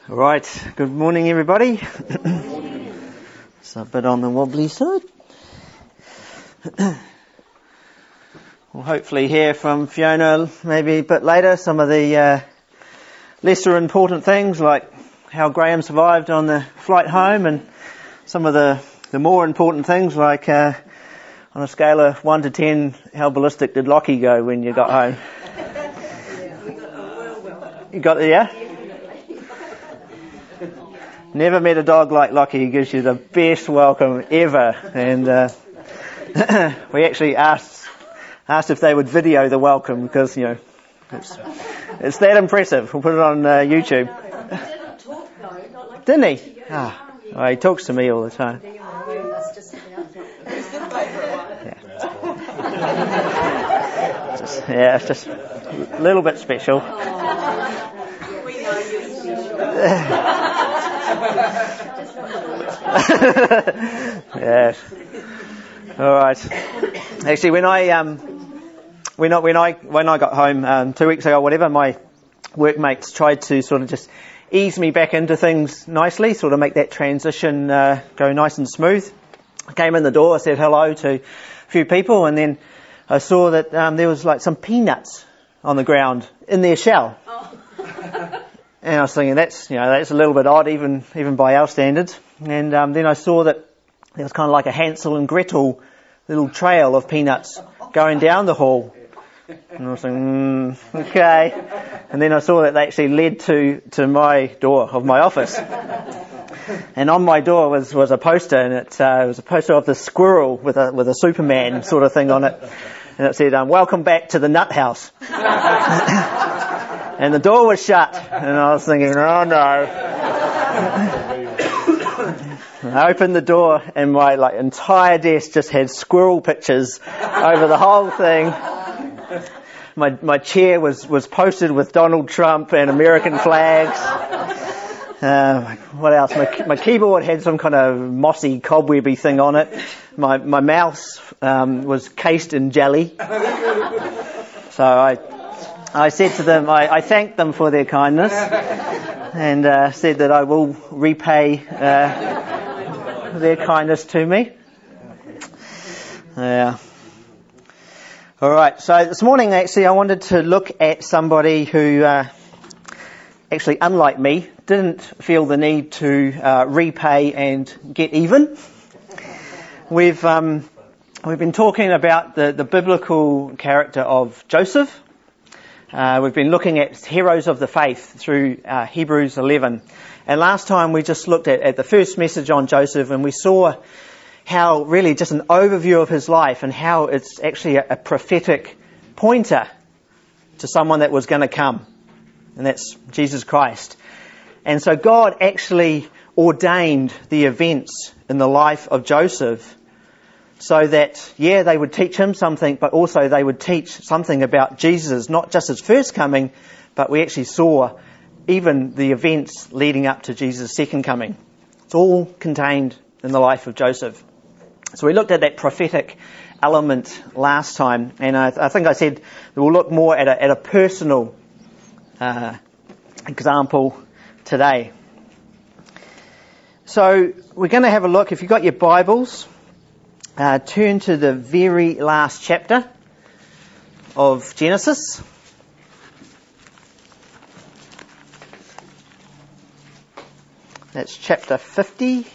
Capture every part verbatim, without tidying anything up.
Right, good morning everybody. It's a bit on the wobbly side. We'll hopefully hear from Fiona maybe a bit later some of the uh, lesser important things like how Graham survived on the flight home, and some of the, the more important things like uh, on a scale of one to ten, how ballistic did Lockie go when you got home? You got the, yeah? Never met a dog like Lockie. He gives you the best welcome ever. And uh, we actually asked asked if they would video the welcome because, you know, it's, it's that impressive. We'll put it on uh, YouTube. He didn't talk though, not like Didn't he? Ah, well, he talks to me all the time. Yeah, just, yeah it's just a little bit special. we know you're special. Yes. All right. Actually, when I um, when I when I when I got home um, two weeks ago, or whatever, my workmates tried to sort of just ease me back into things nicely, sort of make that transition uh, go nice and smooth. I came in the door, I said hello to a few people, and then I saw that um, there was like some peanuts on the ground in their shell. Oh. And I was thinking, that's, you know, that's a little bit odd, even even by our standards. And um, then I saw that there was kind of like a Hansel and Gretel little trail of peanuts going down the hall. And I was thinking, mm, okay. And then I saw that they actually led to, to my door of my office. And on my door was, was a poster, and it, uh, it was a poster of the squirrel with a with a Superman sort of thing on it. And it said, um, "Welcome back to the nut house." And the door was shut, and I was thinking, oh no. I opened the door, and my like entire desk just had squirrel pictures over the whole thing. My my chair was, was posted with Donald Trump and American flags. Uh, what else? My my keyboard had some kind of mossy, cobwebby thing on it. My my mouse um, was cased in jelly. So I. I said to them, I, I thanked them for their kindness, and uh, said that I will repay uh, their kindness to me. Yeah. All right. So this morning, actually, I wanted to look at somebody who, uh, actually, unlike me, didn't feel the need to uh, repay and get even. We've um, we've been talking about the, the biblical character of Joseph. Uh, we've been looking at heroes of the faith through uh, Hebrews eleven. And last time we just looked at, at the first message on Joseph, and we saw how really just an overview of his life and how it's actually a, a prophetic pointer to someone that was going to come. And that's Jesus Christ. And so God actually ordained the events in the life of Joseph so that, yeah, they would teach him something, but also they would teach something about Jesus, not just his first coming, but we actually saw even the events leading up to Jesus' second coming. It's all contained in the life of Joseph. So we looked at that prophetic element last time, and I, I think I said that we'll look more at a, at a personal uh, example today. So we're going to have a look, if you've got your Bibles, Uh, turn to the very last chapter of Genesis. That's chapter fifty.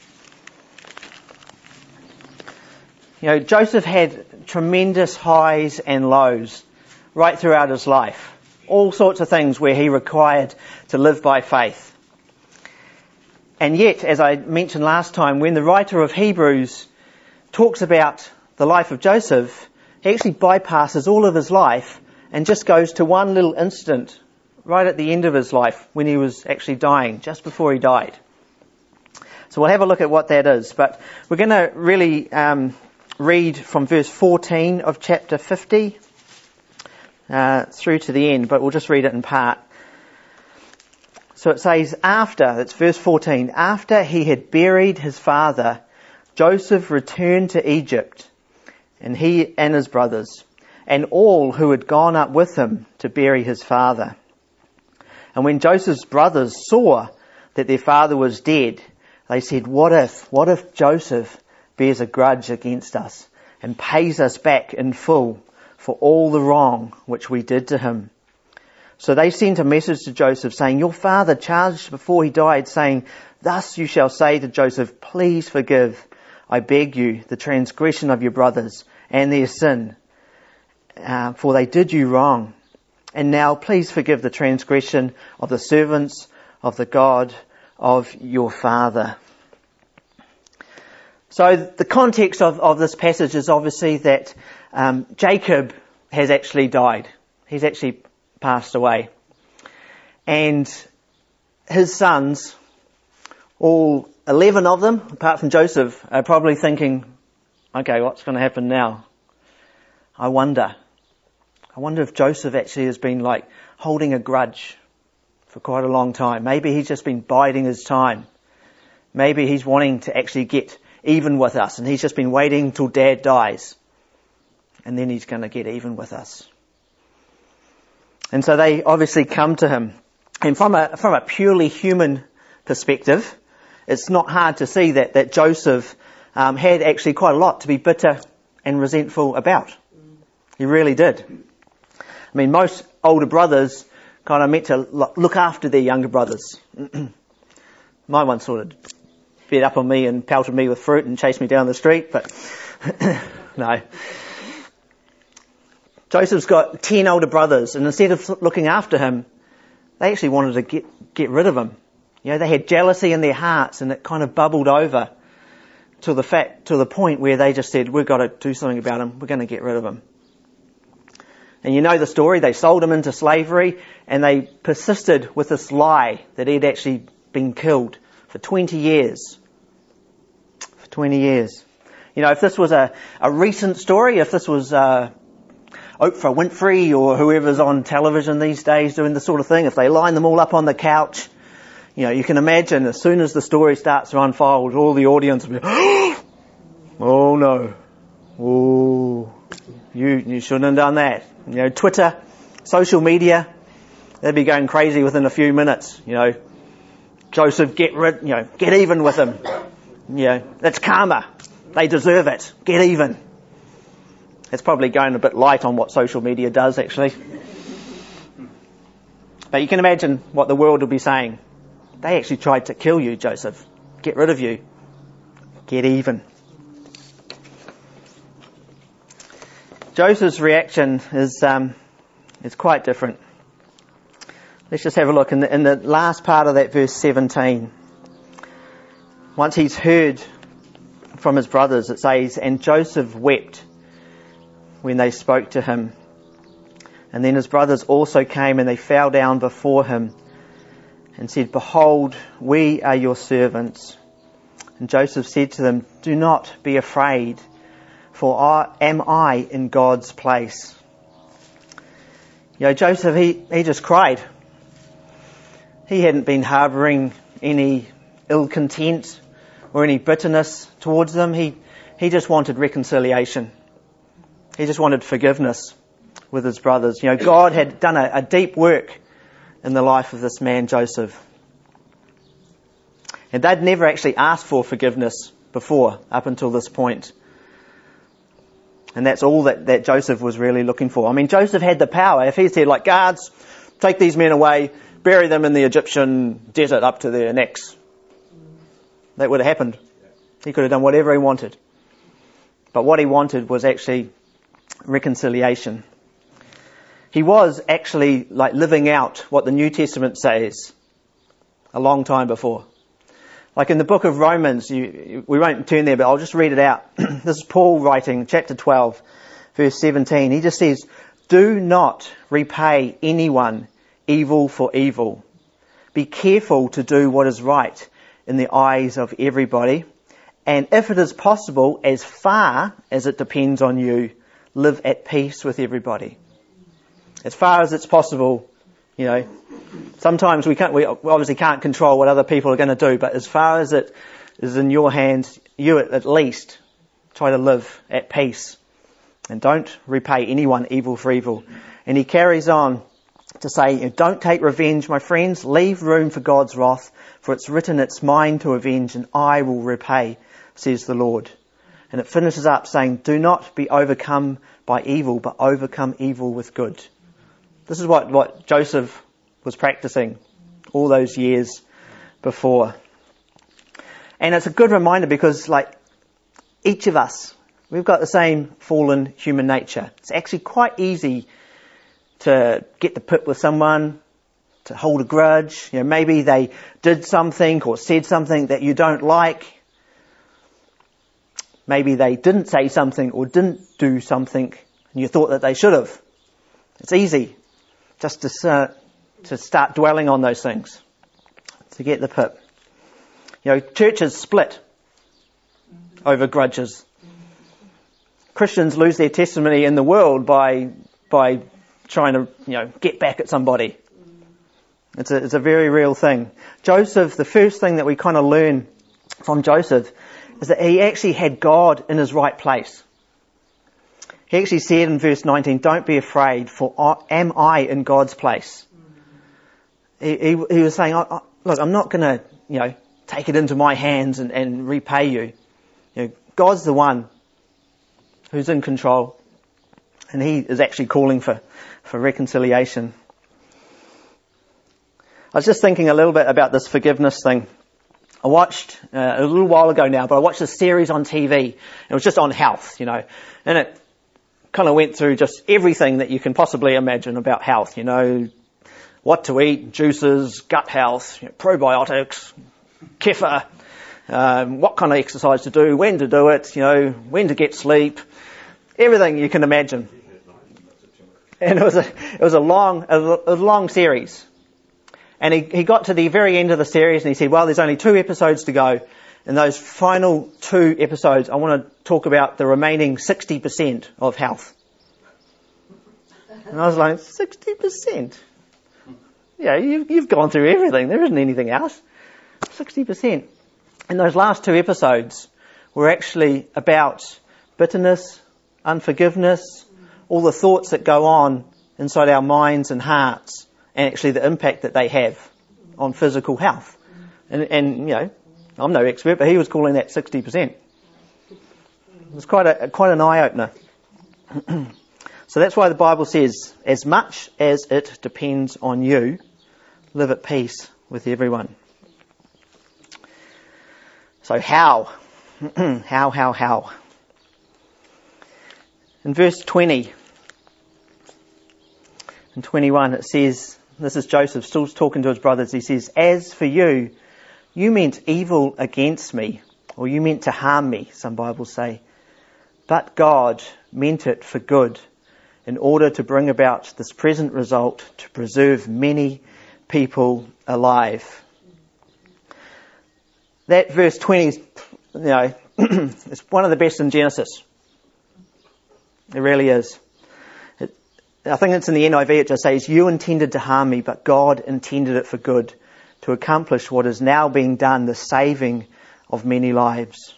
You know, Joseph had tremendous highs and lows right throughout his life. All sorts of things where he required to live by faith. And yet, as I mentioned last time, when the writer of Hebrews talks about the life of Joseph, he actually bypasses all of his life and just goes to one little incident right at the end of his life when he was actually dying, just before he died. So we'll have a look at what that is. But we're going to really um, read from verse fourteen of chapter fifty uh, through to the end, but we'll just read it in part. So it says, after, that's verse fourteen, after he had buried his father, Joseph returned to Egypt, and he and his brothers, and all who had gone up with him to bury his father. And when Joseph's brothers saw that their father was dead, they said, what if, what if Joseph bears a grudge against us and pays us back in full for all the wrong which we did to him? So they sent a message to Joseph saying, your father charged before he died, saying, thus you shall say to Joseph, please forgive, I beg you, the transgression of your brothers and their sin, uh, for they did you wrong. And now please forgive the transgression of the servants of the God of your father. So the context of, of this passage is obviously that um, Jacob has actually died. He's actually passed away. And his sons, all eleven of them, apart from Joseph, are probably thinking, okay, what's going to happen now? I wonder. I wonder if Joseph actually has been like holding a grudge for quite a long time. Maybe he's just been biding his time. Maybe he's wanting to actually get even with us and he's just been waiting till Dad dies and then he's going to get even with us. And so they obviously come to him. And from a, from a purely human perspective, it's not hard to see that, that Joseph um, had actually quite a lot to be bitter and resentful about. He really did. I mean, most older brothers kind of meant to look after their younger brothers. My one sort of beat up on me and pelted me with fruit and chased me down the street, but no. Joseph's got ten older brothers, and instead of looking after him, they actually wanted to get, get rid of him. You know, they had jealousy in their hearts, and it kind of bubbled over to the fact, to the point where they just said, we've got to do something about him. We're going to get rid of him. And you know the story. They sold him into slavery, and they persisted with this lie that he'd actually been killed for twenty years. For twenty years. You know, if this was a, a recent story, if this was uh, Oprah Winfrey or whoever's on television these days doing this sort of thing, if they line them all up on the couch, you know, you can imagine as soon as the story starts to unfold, all the audience will be, oh no, oh, you, you shouldn't have done that. You know, Twitter, social media, they'd be going crazy within a few minutes. You know, Joseph, get rid, you know, get even with him. You know, that's karma. They deserve it. Get even. It's probably going a bit light on what social media does, actually. But you can imagine what the world will be saying. They actually tried to kill you, Joseph. Get rid of you. Get even. Joseph's reaction is um, is quite different. Let's just have a look in the, in the last part of that verse seventeen. Once he's heard from his brothers, it says, and Joseph wept when they spoke to him. And then his brothers also came and they fell down before him and said, behold, we are your servants. And Joseph said to them, do not be afraid, for I, am I in God's place? You know, Joseph, he, he just cried. He hadn't been harbouring any ill content or any bitterness towards them. He, he just wanted reconciliation. He just wanted forgiveness with his brothers. You know, God had done a, a deep work in the life of this man, Joseph. And they'd never actually asked for forgiveness before, up until this point. And that's all that, that Joseph was really looking for. I mean, Joseph had the power. If he said, like, guards, take these men away, bury them in the Egyptian desert up to their necks, that would have happened. He could have done whatever he wanted. But what he wanted was actually reconciliation. He was actually like living out what the New Testament says a long time before. Like in the book of Romans, you, we won't turn there, but I'll just read it out. This is Paul writing, chapter twelve, verse seventeen. He just says, do not repay anyone evil for evil. Be careful to do what is right in the eyes of everybody. And if it is possible, as far as it depends on you, live at peace with everybody. As far as it's possible, you know, sometimes we can't, we obviously can't control what other people are going to do, but as far as it is in your hands, you at least try to live at peace and don't repay anyone evil for evil. And he carries on to say, you know, don't take revenge, my friends. Leave room for God's wrath, for it's written, it's mine to avenge, and I will repay, says the Lord. And it finishes up saying, do not be overcome by evil, but overcome evil with good. This is what, what Joseph was practicing all those years before. And it's a good reminder because, like, each of us, we've got the same fallen human nature. It's actually quite easy to get the pip with someone, to hold a grudge. You know, maybe they did something or said something that you don't like. Maybe they didn't say something or didn't do something and you thought that they should have. It's easy just to, uh, to start dwelling on those things, to get the pip. You know, churches split over grudges. Christians lose their testimony in the world by by trying to, you know, get back at somebody. It's a, it's a very real thing. Joseph, the first thing that we kind of learn from Joseph is that he actually had God in his right place. He actually said in verse nineteen, don't be afraid, for I, am I in God's place? He, he, he was saying, I, I, look, I'm not going to, you know, take it into my hands and, and repay you. You know, God's the one who's in control, and he is actually calling for, for reconciliation. I was just thinking a little bit about this forgiveness thing. I watched, uh, a little while ago now, but I watched a series on T V. It was just on health, you know, and it kind of went through just everything that you can possibly imagine about health, you know, what to eat, juices, gut health, you know, probiotics, kefir, um, what kind of exercise to do, when to do it, you know, when to get sleep, everything you can imagine. And it was a, it was a long, a, a long series. And he, he got to the very end of the series and he said, well, there's only two episodes to go. In those final two episodes, I want to talk about the remaining sixty percent of health. And I was like, sixty percent? Yeah, you've, you've gone through everything. There isn't anything else. sixty percent. And those last two episodes were actually about bitterness, unforgiveness, all the thoughts that go on inside our minds and hearts, and actually the impact that they have on physical health. And, and you know, I'm no expert, but he was calling that sixty percent. It was quite a quite an eye-opener. So that's why the Bible says, as much as it depends on you, live at peace with everyone. So how? how, how, how? In verse twenty and twenty-one it says, this is Joseph still talking to his brothers, he says, as for you, you meant evil against me, or you meant to harm me, some Bibles say, but God meant it for good, in order to bring about this present result, to preserve many people alive. That verse twenty, you know, it's one of the best in Genesis. It really is. It, I think it's in the N I V, it just says, you intended to harm me, but God intended it for good, to accomplish what is now being done, the saving of many lives.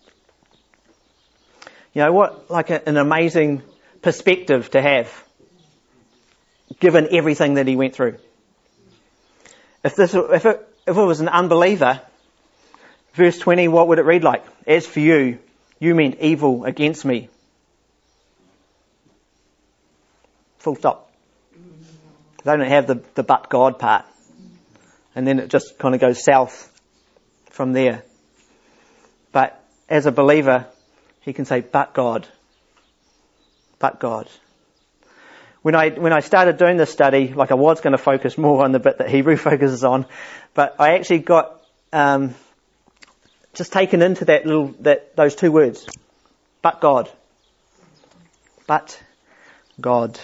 You know what, like a, an amazing perspective to have, given everything that he went through. If this, if it, if it was an unbeliever, verse twenty, what would it read like? As for you, you meant evil against me. Full stop. They don't have the, the but God part. And then it just kind of goes south from there. But as a believer, he can say, but God. But God. When I, when I started doing this study, like I was going to focus more on the bit that Hebrew focuses on, but I actually got, um, just taken into that little, that, those two words. But God. But God.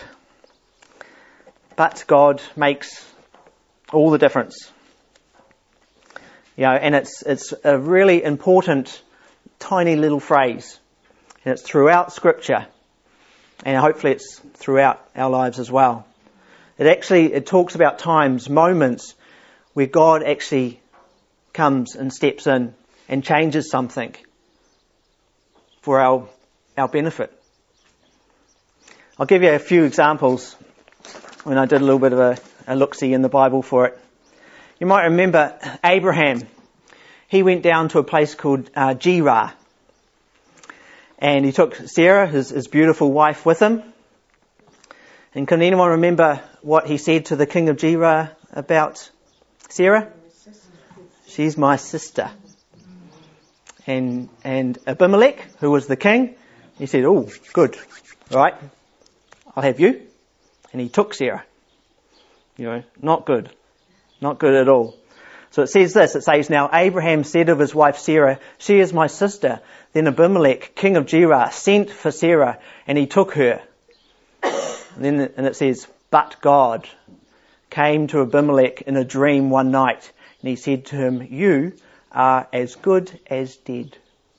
But God makes all the difference. You know, and it's, it's a really important, tiny little phrase. And it's throughout Scripture. And hopefully it's throughout our lives as well. It actually, it talks about times, moments, where God actually comes and steps in and changes something for our, our benefit. I'll give you a few examples when I did a little bit of a, a look-see in the Bible for it. You might remember Abraham. He went down to a place called uh, Gerar. And he took Sarah, his, his beautiful wife, with him. And can anyone remember what he said to the king of Gerar about Sarah? She's my sister. And and Abimelech, who was the king, he said, oh, good, right, I'll have you. And he took Sarah. You know, not good. Not good at all. So it says this, it says, now Abraham said of his wife Sarah, she is my sister. Then Abimelech, king of Gerar, sent for Sarah, and he took her. And then and it says, but God came to Abimelech in a dream one night, and he said to him, you are as good as dead.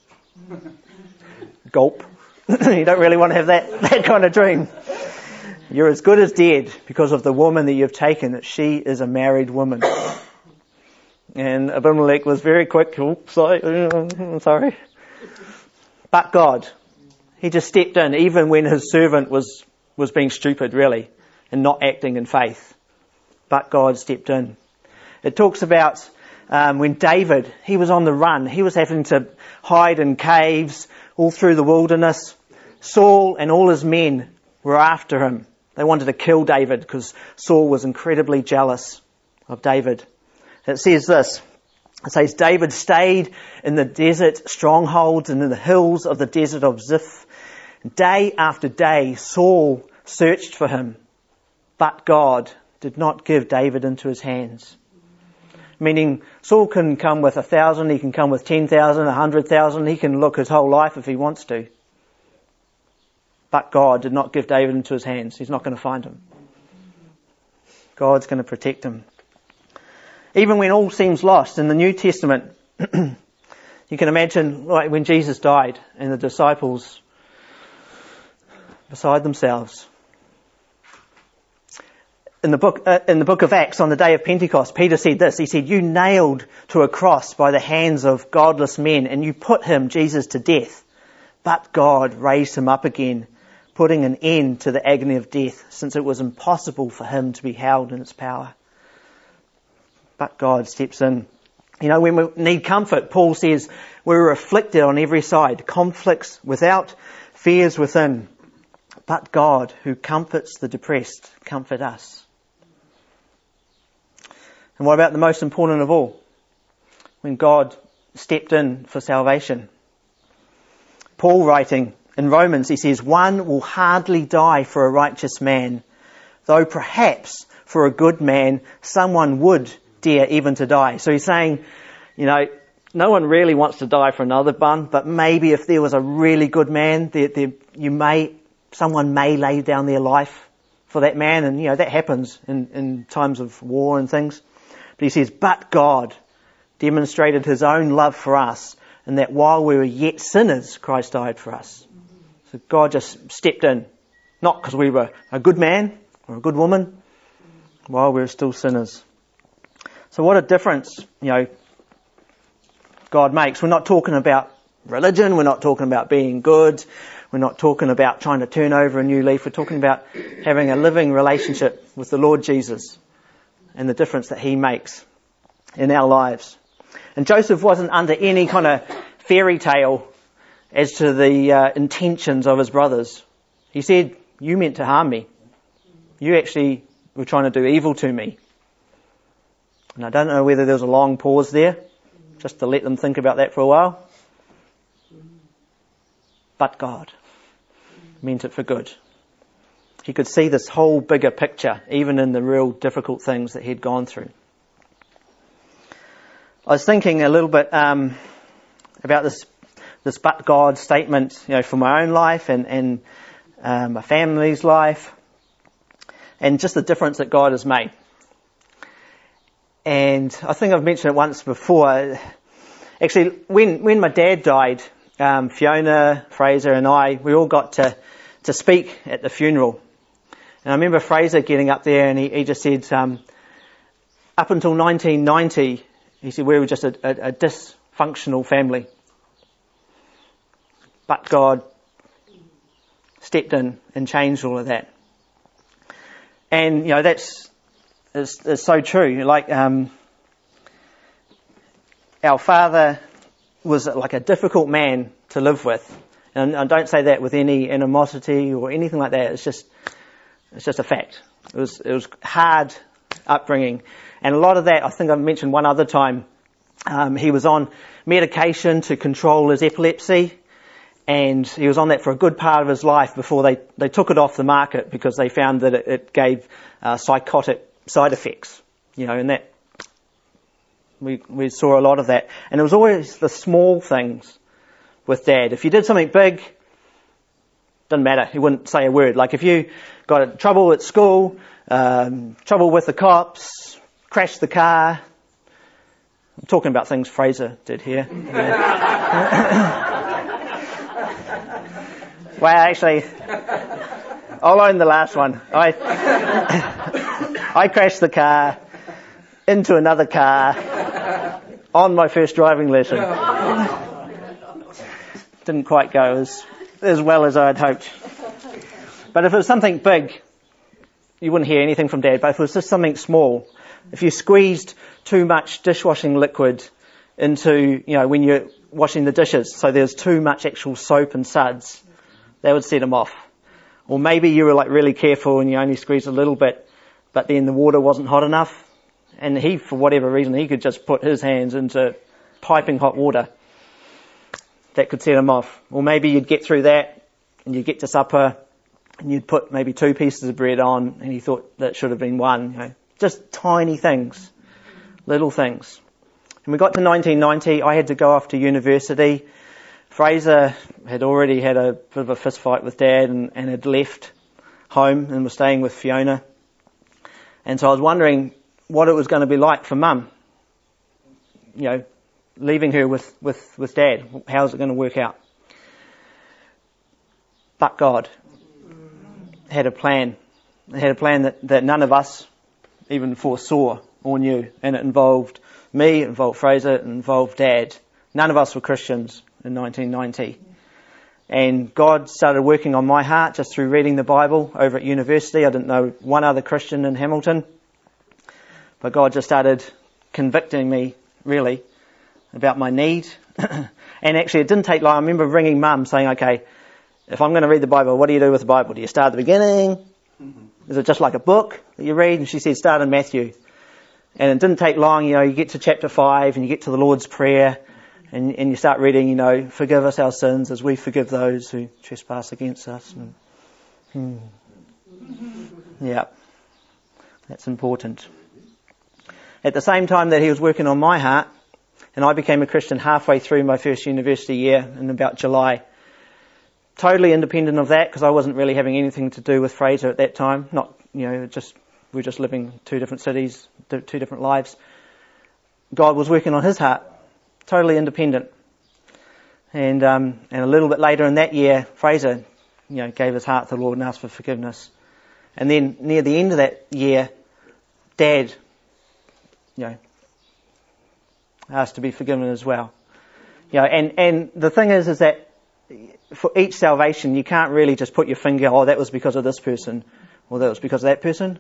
Gulp. You don't really want to have that, that kind of dream. You're as good as dead because of the woman that you've taken, that she is a married woman. And Abimelech was very quick. Oh, sorry, I'm sorry. But God, he just stepped in even when his servant was, was being stupid, really, and not acting in faith. But God stepped in. It talks about um, when David, he was on the run. He was having to hide in caves all through the wilderness. Saul and all his men were after him. They wanted to kill David because Saul was incredibly jealous of David. It says this. It says, David stayed in the desert strongholds and in the hills of the desert of Ziph. Day after day, Saul searched for him, but God did not give David into his hands. Meaning, Saul can come with a thousand, he can come with ten thousand, a hundred thousand, he can look his whole life if he wants to. But God did not give David into his hands. He's not going to find him. God's going to protect him. Even when all seems lost in the New Testament, you can imagine like when Jesus died and the disciples beside themselves. In the book, uh, in the book of Acts, on the day of Pentecost, Peter said this. He said, you nailed to a cross by the hands of godless men, and you put him, Jesus, to death. But God raised him up again, putting an end to the agony of death, since it was impossible for him to be held in its power. But God steps in. You know, when we need comfort, Paul says, we're afflicted on every side, conflicts without, fears within. But God, who comforts the depressed, comfort us. And what about the most important of all? When God stepped in for salvation. Paul writing in Romans, he says, one will hardly die for a righteous man, though perhaps for a good man someone would dare even to die. So he's saying, you know, no one really wants to die for another one, but maybe if there was a really good man, there, there, you may, someone may lay down their life for that man, and you know that happens in, in times of war and things. But he says, but God demonstrated his own love for us, and that while we were yet sinners, Christ died for us. So God just stepped in, not because we were a good man or a good woman, while we were still sinners. So what a difference, you know, God makes. We're not talking about religion. We're not talking about being good. We're not talking about trying to turn over a new leaf. We're talking about having a living relationship with the Lord Jesus and the difference that he makes in our lives. And Joseph wasn't under any kind of fairy tale as to the uh, intentions of his brothers. He said, you meant to harm me. You actually were trying to do evil to me. And I don't know whether there was a long pause there, just to let them think about that for a while. But God meant it for good. He could see this whole bigger picture, even in the real difficult things that he'd gone through. I was thinking a little bit um, about this this but God statement, you know, for my own life and, and um, my family's life, and just the difference that God has made. And I think I've mentioned it once before. Actually, when when my dad died, um, Fiona, Fraser and I, we all got to, to speak at the funeral. And I remember Fraser getting up there and he, he just said, um, up until nineteen ninety, he said, we were just a, a, a dysfunctional family. But God stepped in and changed all of that. And, you know, that's is, is so true. Like, um, our father was like a difficult man to live with. And I don't say that with any animosity or anything like that. It's just, it's just a fact. It was, it was hard upbringing. And a lot of that, I think I mentioned one other time, um, he was on medication to control his epilepsy. And he was on that for a good part of his life before they, they took it off the market because they found that it, it gave uh, psychotic side effects. You know, and that, we, we saw a lot of that. And it was always the small things with Dad. If you did something big, didn't matter. He wouldn't say a word. Like if you got in trouble at school, um, trouble with the cops, crashed the car. I'm talking about things Fraser did here. Yeah. Well, actually, I'll own the last one. I I crashed the car into another car on my first driving lesson. Didn't quite go as as well as I'd hoped. But if it was something big, you wouldn't hear anything from Dad. But if it was just something small, if you squeezed too much dishwashing liquid into, you know, when you're washing the dishes, so there's too much actual soap and suds, that would set him off. Or maybe you were like really careful and you only squeezed a little bit, but then the water wasn't hot enough. And he, for whatever reason, he could just put his hands into piping hot water. That could set him off. Or maybe you'd get through that and you'd get to supper and you'd put maybe two pieces of bread on and he thought that should have been one. You know, just tiny things, little things. And we got to nineteen ninety, I had to go off to university. Fraser had already had a bit of a fist fight with Dad and, and had left home and was staying with Fiona. And so I was wondering what it was going to be like for Mum. You know, leaving her with, with, with Dad. How's it going to work out? But God had a plan. It had a plan that, that none of us even foresaw or knew. And it involved me, it involved Fraser, it involved Dad. None of us were Christians in nineteen ninety. And God started working on my heart just through reading the Bible over at university. I didn't know one other Christian in Hamilton. But God just started convicting me, really, about my need. And actually it didn't take long. I remember ringing Mum saying, okay, if I'm going to read the Bible, what do you do with the Bible? Do you start at the beginning? Is it just like a book that you read? And she said, start in Matthew. And it didn't take long. You know, you get to chapter five and you get to the Lord's Prayer. And, and you start reading, you know, forgive us our sins as we forgive those who trespass against us. And, hmm. Yeah, that's important. At the same time that he was working on my heart, and I became a Christian halfway through my first university year in about July. Totally independent of that, because I wasn't really having anything to do with Fraser at that time. Not, you know, just we were just living two different cities, two different lives. God was working on his heart. Totally independent. And um, and a little bit later in that year, Fraser, you know, gave his heart to the Lord and asked for forgiveness. And then near the end of that year, Dad, you know, asked to be forgiven as well. You know, and, and the thing is, is that for each salvation, you can't really just put your finger, oh, that was because of this person, or that was because of that person.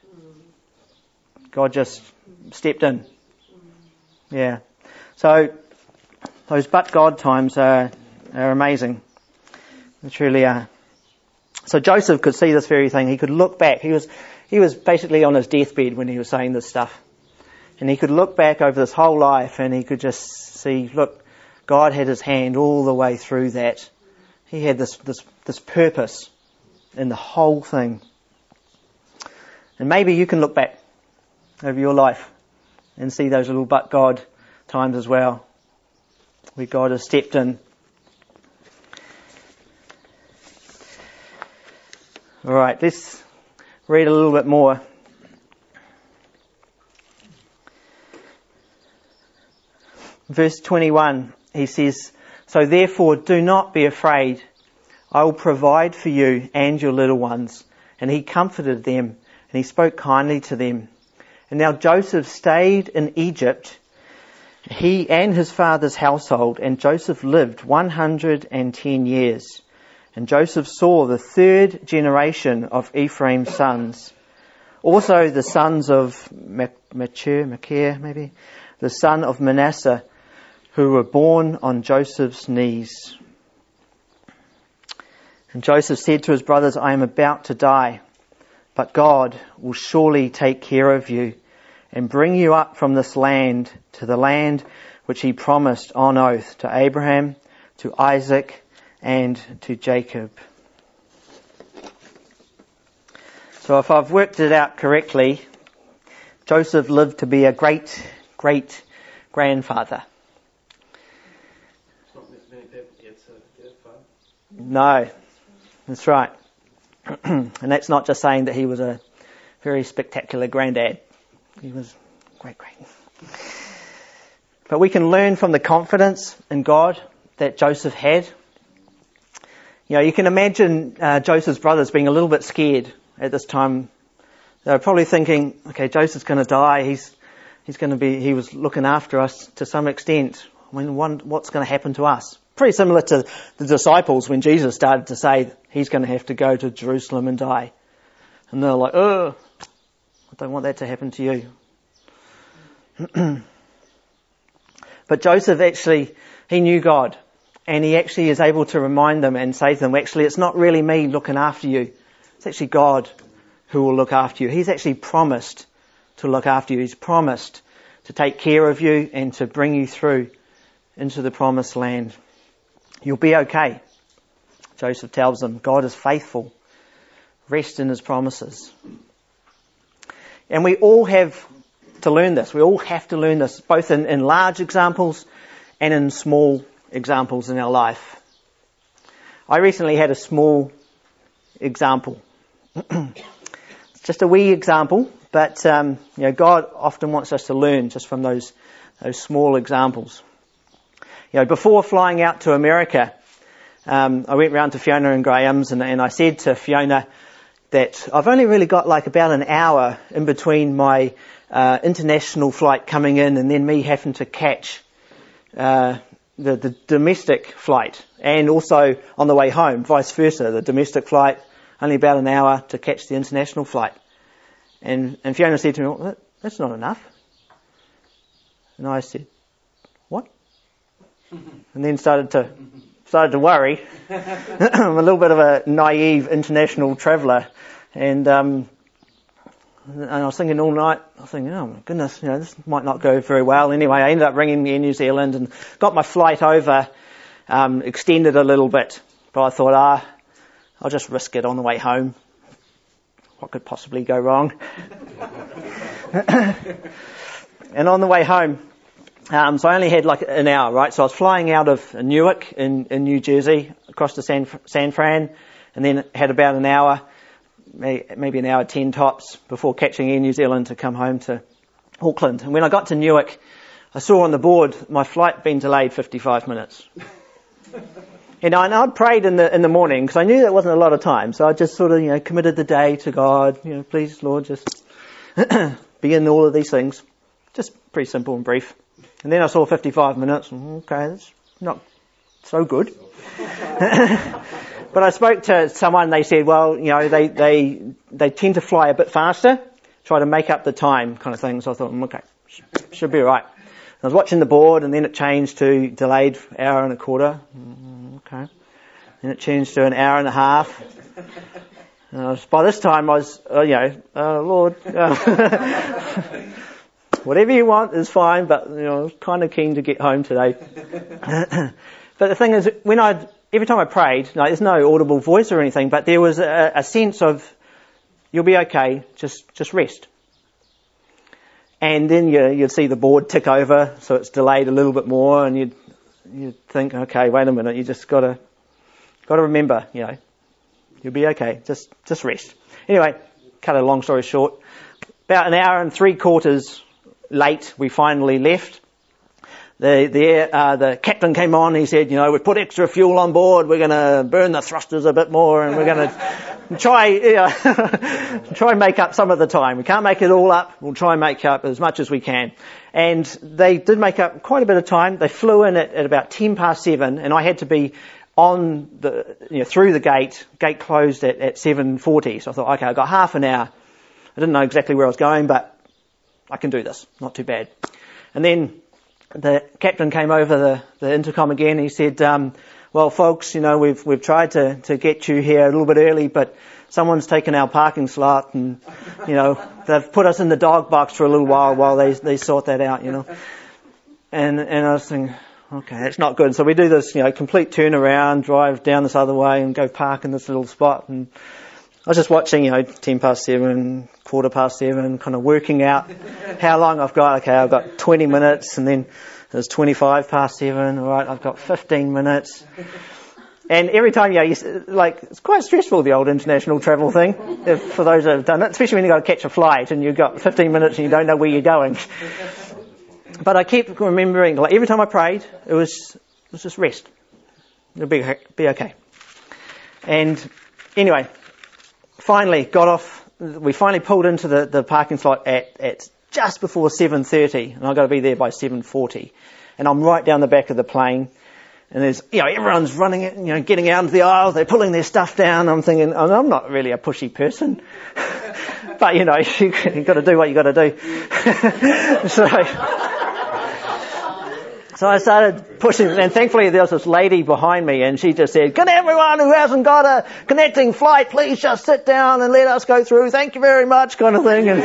God just stepped in. Yeah. So, those but God times are, are amazing. They truly are. So Joseph could see this very thing. He could look back. He was, he was basically on his deathbed when he was saying this stuff. And he could look back over this whole life and he could just see, look, God had his hand all the way through that. He had this, this, this purpose in the whole thing. And maybe you can look back over your life and see those little but God times as well, where God has stepped in. All right, let's read a little bit more. Verse twenty-one, he says, so therefore do not be afraid. I will provide for you and your little ones. And he comforted them and he spoke kindly to them. And now Joseph stayed in Egypt, he and his father's household, and Joseph lived one hundred ten years. And Joseph saw the third generation of Ephraim's sons. Also the sons of Machir, Machir maybe, the son of Manasseh, who were born on Joseph's knees. And Joseph said to his brothers, I am about to die, but God will surely take care of you and bring you up from this land to the land which he promised on oath to Abraham, to Isaac, and to Jacob. So if I've worked it out correctly, Joseph lived to be a great, great grandfather. No, that's right. And that's not just saying that he was a very spectacular granddad. He was great, great. But we can learn from the confidence in God that Joseph had. You know, you can imagine uh, Joseph's brothers being a little bit scared at this time. They were probably thinking, okay, Joseph's going to die. He's he's going to be. He was looking after us to some extent. I mean, one, what's going to happen to us? Pretty similar to the disciples when Jesus started to say he's going to have to go to Jerusalem and die, and they're like, oh, I don't want that to happen to you. But Joseph actually, he knew God, and he actually is able to remind them and say to them, actually, it's not really me looking after you. It's actually God who will look after you. He's actually promised to look after you. He's promised to take care of you and to bring you through into the promised land. You'll be okay. Joseph tells them, God is faithful. Rest in his promises. And we all have to learn this. We all have to learn this, both in, in large examples and in small examples in our life. I recently had a small example. It's just a wee example, but um, you know, God often wants us to learn just from those those small examples. You know, before flying out to America, um, I went round to Fiona and Graham's, and, and I said to Fiona that I've only really got like about an hour in between my uh, international flight coming in and then me having to catch uh, the, the domestic flight, and also on the way home, vice versa, the domestic flight, only about an hour to catch the international flight. And, and Fiona said to me, well, that, that's not enough. And I said, what? And then started to started to worry. I'm a little bit of a naive international traveller, and um, and I was thinking all night. I was thinking, oh my goodness, you know, this might not go very well. Anyway, I ended up ringing Air New Zealand and got my flight over, um, extended a little bit. But I thought, ah, I'll just risk it on the way home. What could possibly go wrong? And on the way home, um, so I only had like an hour, right? So I was flying out of Newark in, in New Jersey across to San, San Fran, and then had about an hour, maybe an hour ten tops, before catching Air New Zealand to come home to Auckland. And when I got to Newark, I saw on the board my flight being delayed fifty-five minutes. You know, and I'd prayed in the in the morning because I knew that wasn't a lot of time. So I just sort of, you know, committed the day to God. You know, please, Lord, just be in all of these things. Just pretty simple and brief. And then I saw fifty-five minutes. Okay, that's not so good. But I spoke to someone. They said, well, you know, they they they tend to fly a bit faster, try to make up the time, kind of thing. So I thought, okay, should be all right. I was watching the board, and then it changed to delayed hour and a quarter. Okay. Then it changed to an hour and a half. Uh, by this time, I was, uh, you know, uh, Lord, uh, whatever you want is fine, but, you know, I was kind of keen to get home today. But the thing is, when I, every time I prayed, like, there's no audible voice or anything, but there was a, a sense of, you'll be okay, just, just rest. And then you, you'd see the board tick over, so it's delayed a little bit more, and you'd, you'd think, okay, wait a minute, you just gotta, gotta remember, you know, you'll be okay, just, just rest. Anyway, cut a long story short, about an hour and three quarters late, we finally left. The, the, uh, the captain came on, he said, you know, we've put extra fuel on board, we're gonna burn the thrusters a bit more, and we're gonna try, you know, try and make up some of the time. We can't make it all up, we'll try and make up as much as we can. And they did make up quite a bit of time. They flew in at, at about ten past seven, and I had to be on the, you know, through the gate. Gate closed at, at seven forty. So I thought, okay, I've got half an hour. I didn't know exactly where I was going, but I can do this. Not too bad. And then the captain came over the, the intercom again. He said, um, well, folks, you know, we've we've tried to, to get you here a little bit early, but someone's taken our parking slot, and, you know, they've put us in the dog box for a little while while they they sort that out, you know. And and I was thinking, okay, that's not good. So we do this, you know, complete turnaround, drive down this other way and go park in this little spot. And I was just watching, you know, ten past seven, quarter past seven, kind of working out how long I've got. Okay, I've got twenty minutes, and then it's twenty-five past seven. All right, I've got fifteen minutes. And every time, yeah, you know, like, it's quite stressful, the old international travel thing, if, for those that have done it, especially when you've got to catch a flight and you've got fifteen minutes and you don't know where you're going. But I keep remembering, like, every time I prayed, it was, it was just rest. It'll be, be okay. And anyway, finally got off, we finally pulled into the, the parking slot at, at just before seven thirty, and I've got to be there by seven forty. And I'm right down the back of the plane. And there's, you know, everyone's running it, you know, getting out into the aisles, they're pulling their stuff down. I'm thinking, oh, I'm not really a pushy person. But, you know, you, you've got to do what you've got to do. so, so I started pushing, and thankfully there was this lady behind me, and she just said, can everyone who hasn't got a connecting flight please just sit down and let us go through, thank you very much, kind of thing. And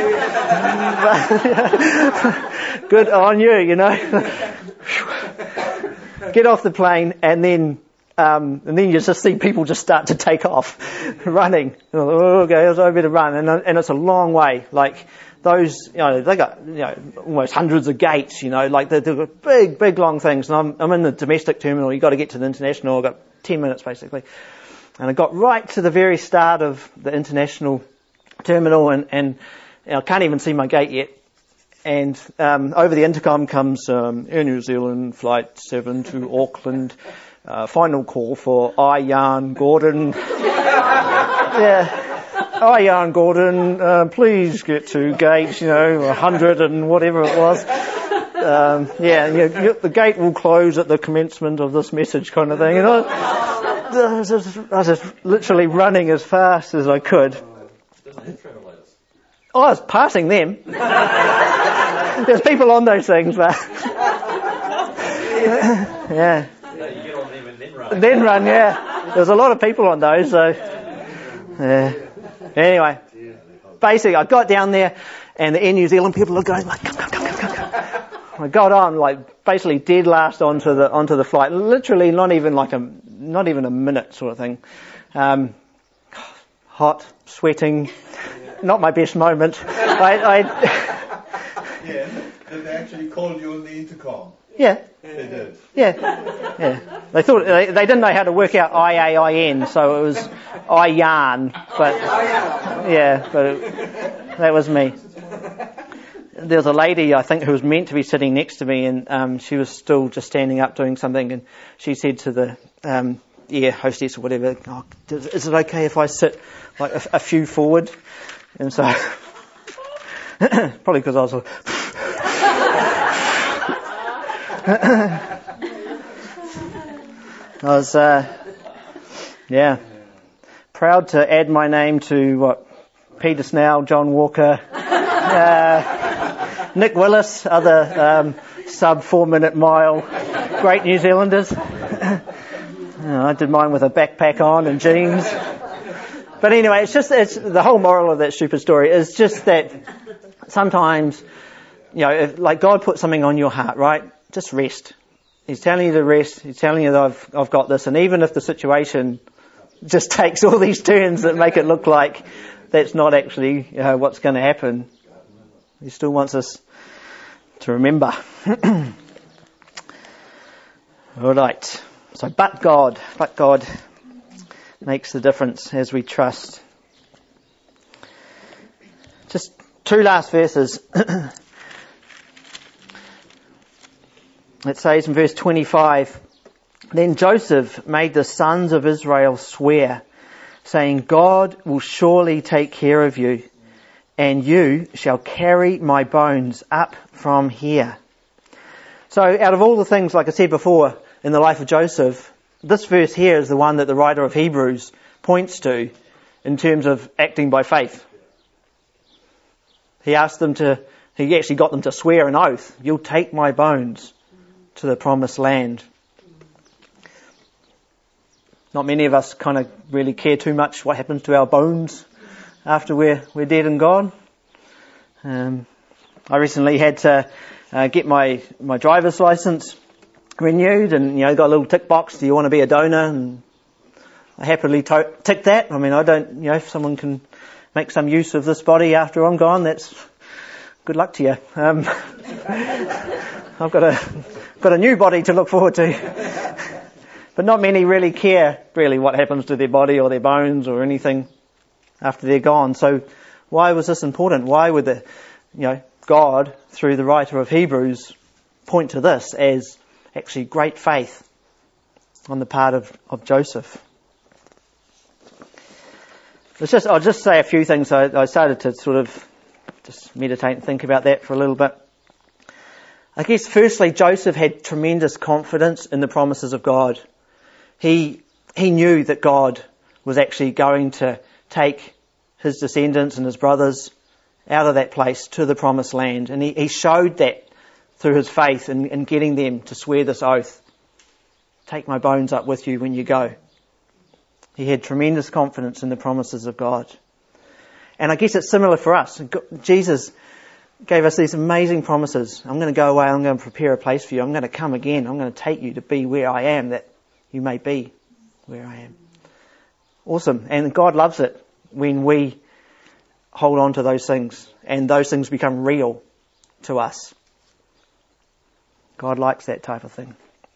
good on you, you know. Get off the plane, and then um, and then you just see people just start to take off, running. Oh, okay, I better run, and and it's a long way. Like those, you know, they got you know almost hundreds of gates. You know, like they're, they're big, big, long things. And I'm I'm in the domestic terminal. You got to get to the international. I've got ten minutes basically, and I got right to the very start of the international terminal, and and you know, I can't even see my gate yet. And um, over the intercom comes um, Air New Zealand Flight seven to Auckland. Uh, final call for Ian Gordon. yeah, Ian Gordon, uh, please get to gate, you know, one hundred and whatever it was. Um, yeah, you know, the gate will close at the commencement of this message, kind of thing. And I, I, was just, I was just literally running as fast as I could. Oh, I was passing them. There's people on those things, but yeah. No, you get on them and then run. Then run, yeah. There's a lot of people on those, so yeah. Anyway, basically, I got down there, and the Air New Zealand people are going like, come, come, come, come, come, come. I got on like basically dead last onto the onto the flight. Literally, not even like a not even a minute sort of thing. Um, hot, sweating. Not my best moment. I, I yeah, did they actually call you on the intercom? Yeah. They did. Yeah. Yeah. They thought they, they didn't know how to work out I A I N, so it was Ian, but yeah, but it, that was me. There was a lady, I think, who was meant to be sitting next to me, and um, she was still just standing up doing something, and she said to the um, air hostess or whatever, oh, is it okay if I sit like a, a few forward? And so, probably because I was like, I was, uh, yeah, proud to add my name to what, Peter Snell, John Walker, uh, Nick Willis, other um, sub four minute mile great New Zealanders. I did mine with a backpack on and jeans. But anyway, it's just, it's, the whole moral of that stupid story is just that sometimes, you know, if, like God put something on your heart, right? Just rest. He's telling you to rest. He's telling you that I've, I've got this. And even if the situation just takes all these turns that make it look like that's not actually, you know, what's going to happen, He still wants us to remember. All right. So, but God, but God makes the difference as we trust. Just two last verses. It says in verse twenty-five, then Joseph made the sons of Israel swear, saying, God will surely take care of you, and you shall carry my bones up from here. So out of all the things, like I said before, in the life of Joseph, this verse here is the one that the writer of Hebrews points to in terms of acting by faith. He asked them to, he actually got them to swear an oath. You'll take my bones to the promised land. Not many of us kind of really care too much what happens to our bones after we're, we're dead and gone. Um, I recently had to uh, get my, my driver's license renewed, and, you know, got a little tick box. Do you want to be a donor? And I happily to- tick that. I mean, I don't, you know, if someone can make some use of this body after I'm gone, that's good luck to you. Um, I've got a, got a new body to look forward to. But not many really care really what happens to their body or their bones or anything after they're gone. So why was this important? Why would the, you know, God, through the writer of Hebrews, point to this as actually great faith on the part of, of Joseph? Let's just, I'll just say a few things. I, I started to sort of just meditate and think about that for a little bit. I guess firstly, Joseph had tremendous confidence in the promises of God. He he knew that God was actually going to take his descendants and his brothers out of that place to the promised land. And he, he showed that through his faith in, in getting them to swear this oath. Take my bones up with you when you go. He had tremendous confidence in the promises of God. And I guess it's similar for us. Jesus gave us these amazing promises. I'm going to go away, I'm going to prepare a place for you. I'm going to come again. I'm going to take you to be where I am, that you may be where I am. Awesome. And God loves it when we hold on to those things and those things become real to us. God likes that type of thing.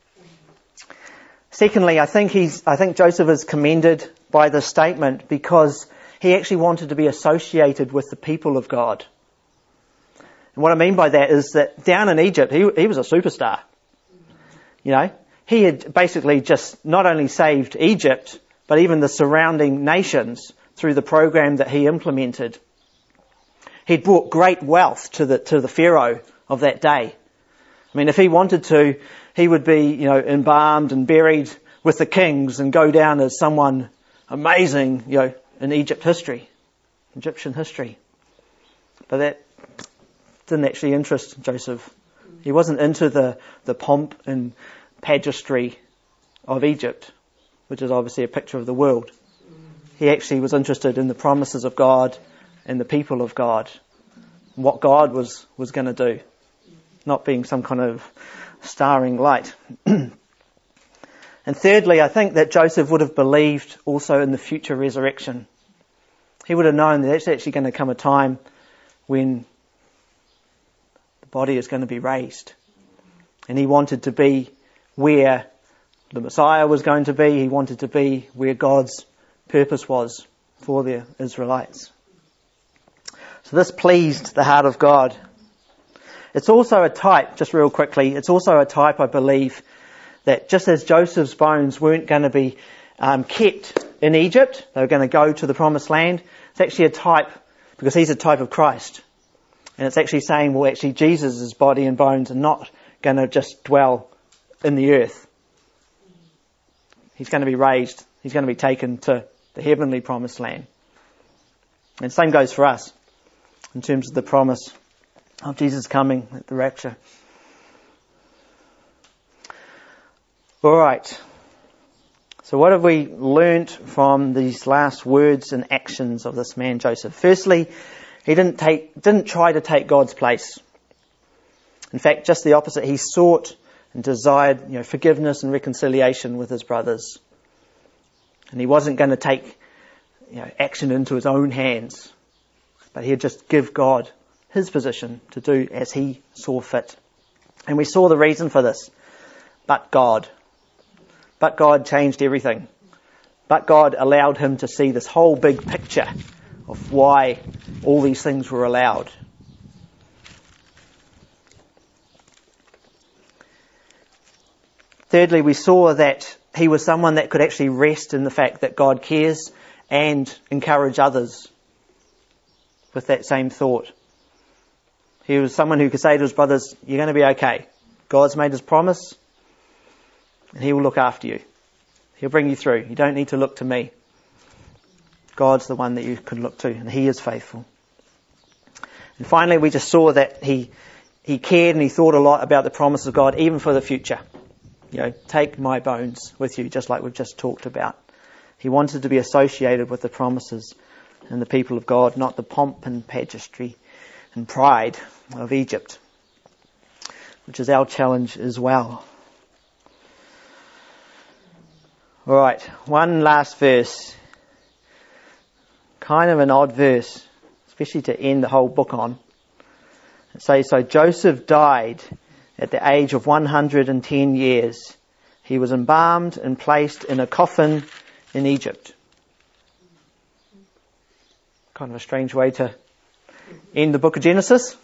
Secondly, I think he's, I think Joseph is commended by this statement because he actually wanted to be associated with the people of God. And what I mean by that is that down in Egypt, he, he was a superstar. You know, he had basically just not only saved Egypt, but even the surrounding nations through the program that he implemented. He'd brought great wealth to the, to the Pharaoh of that day. I mean, if he wanted to, he would be, you know, embalmed and buried with the kings and go down as someone amazing, you know, in Egypt history, Egyptian history. But that didn't actually interest Joseph. He wasn't into the, the pomp and pageantry of Egypt, which is obviously a picture of the world. He actually was interested in the promises of God and the people of God, and what God was, was going to do, not being some kind of starring light. And thirdly, I think that Joseph would have believed also in the future resurrection. He would have known that there's actually going to come a time when the body is going to be raised. And he wanted to be where the Messiah was going to be. He wanted to be where God's purpose was for the Israelites. So this pleased the heart of God. It's also a type, just real quickly, it's also a type, I believe, that just as Joseph's bones weren't going to be um, kept in Egypt, they were going to go to the promised land, it's actually a type, because he's a type of Christ. And it's actually saying, well, actually Jesus' body and bones are not going to just dwell in the earth. He's going to be raised. He's going to be taken to the heavenly promised land. And same goes for us in terms of the promise of Jesus coming at the rapture. All right. So what have we learnt from these last words and actions of this man Joseph? Firstly, he didn't take, didn't try to take God's place. In fact, just the opposite. He sought and desired, you know, forgiveness and reconciliation with his brothers. And he wasn't going to take, you know, action into his own hands, but he'd just give God his position to do as he saw fit. And we saw the reason for this. But God. But God changed everything. But God allowed him to see this whole big picture of why all these things were allowed. Thirdly, we saw that he was someone that could actually rest in the fact that God cares and encourage others with that same thought. He was someone who could say to his brothers, you're going to be okay. God's made his promise and he will look after you. He'll bring you through. You don't need to look to me. God's the one that you can look to, and he is faithful. And finally, we just saw that he he cared and he thought a lot about the promise of God, even for the future. You know, take my bones with you, just like we've just talked about. He wanted to be associated with the promises and the people of God, not the pomp and pageantry and pride of Egypt, which is our challenge as well. All right, one last verse. Kind of an odd verse, especially to end the whole book on. It says, so Joseph died at the age of one hundred ten years. He was embalmed and placed in a coffin in Egypt. Kind of a strange way to end the book of Genesis.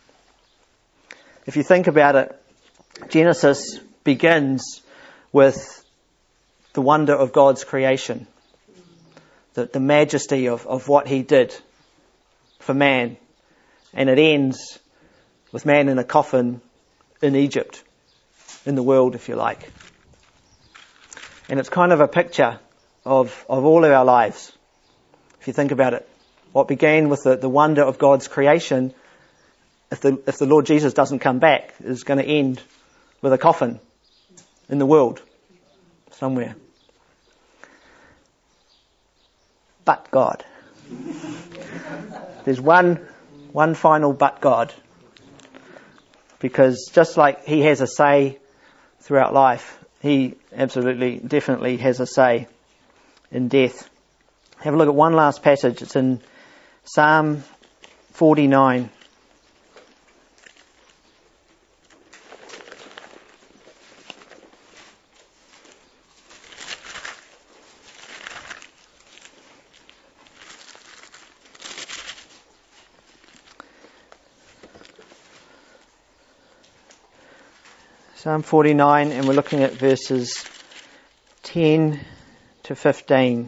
If you think about it, Genesis begins with the wonder of God's creation. The, the majesty of, of what he did for man. And it ends with man in a coffin in Egypt, in the world, if you like. And it's kind of a picture of, of all of our lives, if you think about it. What began with the, the wonder of God's creation, if the, if the Lord Jesus doesn't come back, is going to end with a coffin in the world, somewhere. But God. There's one, one final but God. Because just like he has a say throughout life, he absolutely, definitely has a say in death. Have a look at one last passage. It's in Psalm forty-nine. Psalm forty-nine, and we're looking at verses ten to fifteen.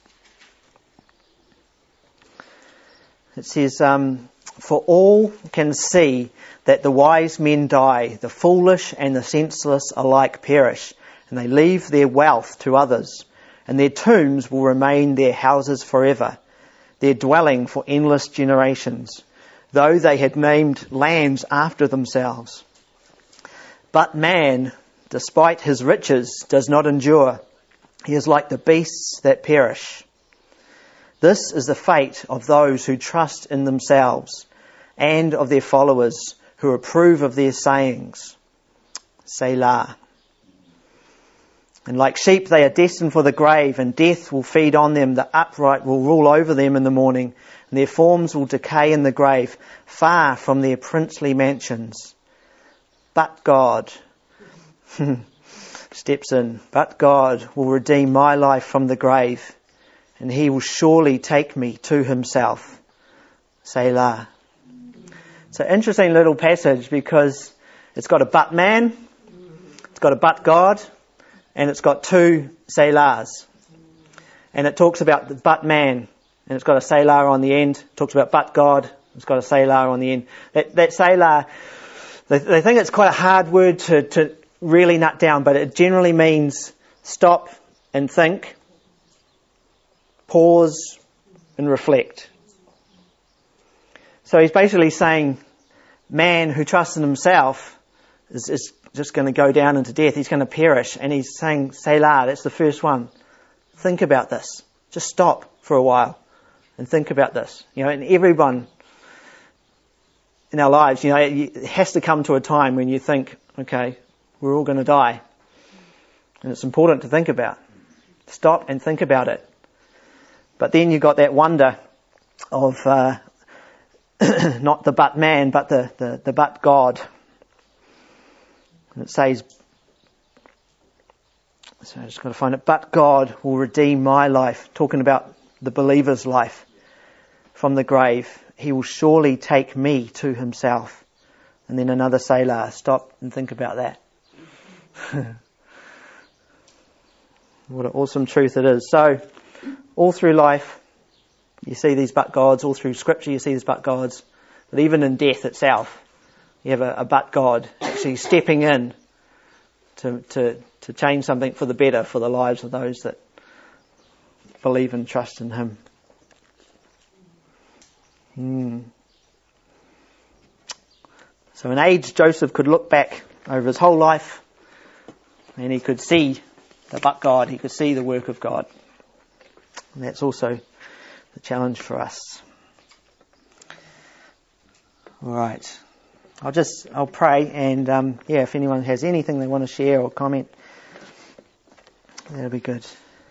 It says, um, for all can see that the wise men die, the foolish and the senseless alike perish, and they leave their wealth to others, and their tombs will remain their houses forever, their dwelling for endless generations, though they had named lands after themselves. But man, despite his riches, does not endure. He is like the beasts that perish. This is the fate of those who trust in themselves and of their followers who approve of their sayings. Selah. And like sheep they are destined for the grave, and death will feed on them. The upright will rule over them in the morning, and their forms will decay in the grave, far from their princely mansions. But God steps in. But God will redeem my life from the grave, and he will surely take me to himself. Selah. It's an interesting little passage because it's got a but man, it's got a but God, and it's got two Selahs. And it talks about the but man, and it's got a Selah on the end. It talks about but God, it's got a Selah on the end. That, that Selah, they, they think it's quite a hard word to, to really nut down, but it generally means stop and think, pause and reflect. So he's basically saying man who trusts in himself is, is just going to go down into death. He's going to perish. And he's saying, Selah, that's the first one. Think about this. Just stop for a while and think about this. You know, and everyone in our lives, you know, it has to come to a time when you think, okay, we're all going to die. And it's important to think about. Stop and think about it. But then you've got that wonder of uh, not the but man, but the, the, the but God. And it says, so I just got to find it, but God will redeem my life, talking about the believer's life from the grave. He will surely take me to himself. And then another Selah. Stop and think about that. What an awesome truth it is. So, all through life, you see these but gods. All through Scripture, you see these but gods. But even in death itself, you have a, a but God actually stepping in to, to, to change something for the better for the lives of those that believe and trust in Him. Hmm. So in age, Joseph could look back over his whole life and he could see the but God, he could see the work of God. And that's also the challenge for us. All right. I'll just, I'll pray and, um, yeah, if anyone has anything they want to share or comment, that'll be good.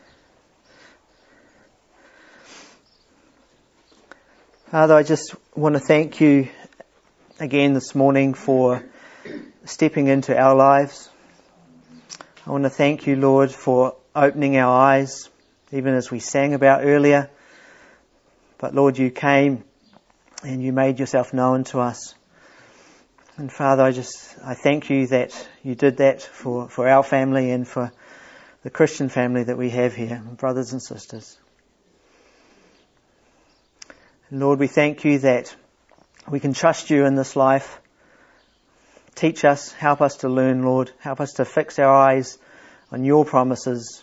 Father, I just want to thank you again this morning for stepping into our lives. I want to thank you, Lord, for opening our eyes, even as we sang about earlier. But Lord, you came and you made yourself known to us. And Father, I just, I thank you that you did that for, for our family and for the Christian family that we have here, brothers and sisters. And Lord, we thank you that we can trust you in this life. Teach us, help us to learn, Lord. Help us to fix our eyes on your promises.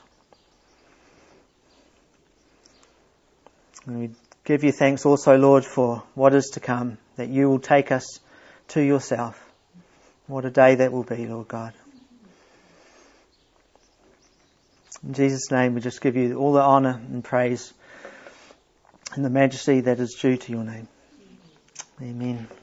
And we give you thanks also, Lord, for what is to come, that you will take us to yourself. What a day that will be, Lord God. In Jesus' name, we just give you all the honour and praise and the majesty that is due to your name. Amen.